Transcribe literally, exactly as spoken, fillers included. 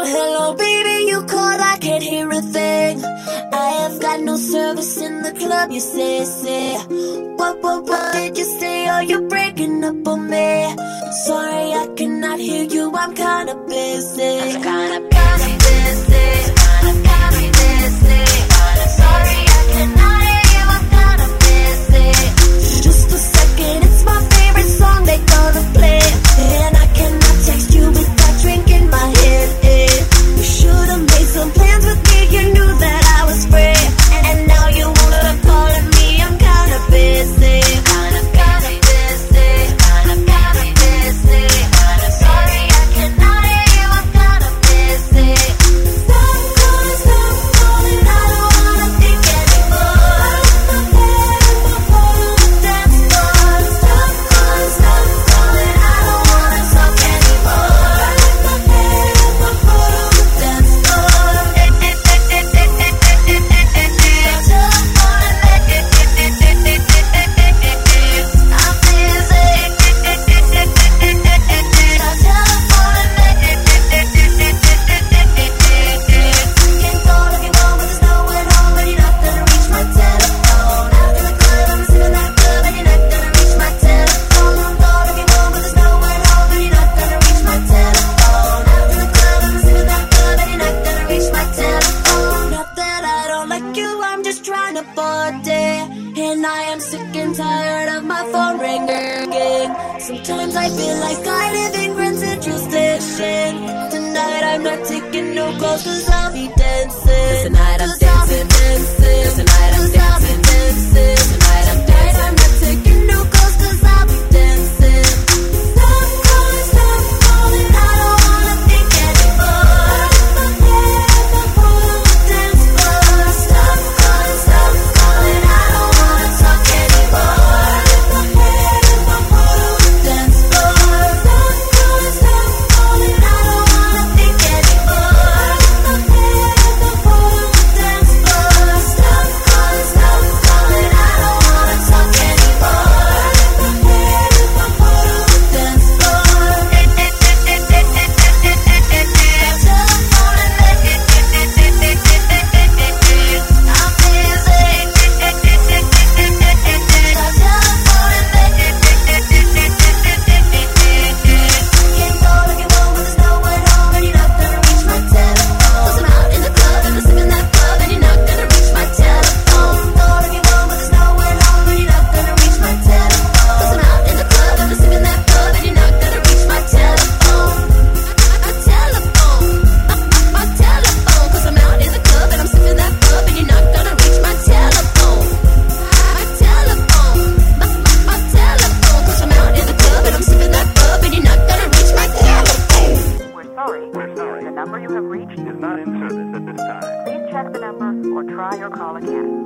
Hello, baby, you called, I can't hear a thing. I have got no service in the club, you say, say. What, what, what did you say? Oh, you're breaking up on me. Sorry, I cannot hear you, I'm kinda busy. I'm kinda, kinda busy. Kinda, kinda busy. Sorry, I cannot hear you, I'm kinda busy. Just a second, it's my favorite song they gonna play. And I cannot text you without drinking my head, eh. You should've made some plans with me, you knew that I was free. And now you won't stop calling me, I'm kinda busy. Kinda, kinda busy. Kinda, kinda busy. Sorry, I cannot hear you, I'm kinda busy. Stop calling, stop calling, I don't wanna think anymore. My head in my phone on the dance floor. Stop calling, stop calling, I don't wanna talk anymore. My head in my phone on the dance floor. And I am sick and tired of my phone ringing. Sometimes I feel like I live in Grand Central Station. Tonight I'm not taking no calls, cause I'll be dancing. Tonight I'm dancing, dancing. Tonight I'm dancing, dancing. Tonight I'm dancing. I'm not taking no calls, cause I'll be dancing. Stop calling, stop calling, I don't wanna think anymore. My head in my phone on the dance floor. Stop calling, stop calling, I don't wanna talk anymore. My head in my phone on the dance floor. Stop calling, stop calling, I don't wanna think anymore. My head in my phone on the dance floor. Stop calling, stop calling, I don't wanna talk anymore. My head in my phone on the dance floor. We're sorry. The number you have reached is not in service at this time. Please check the number or try your call again.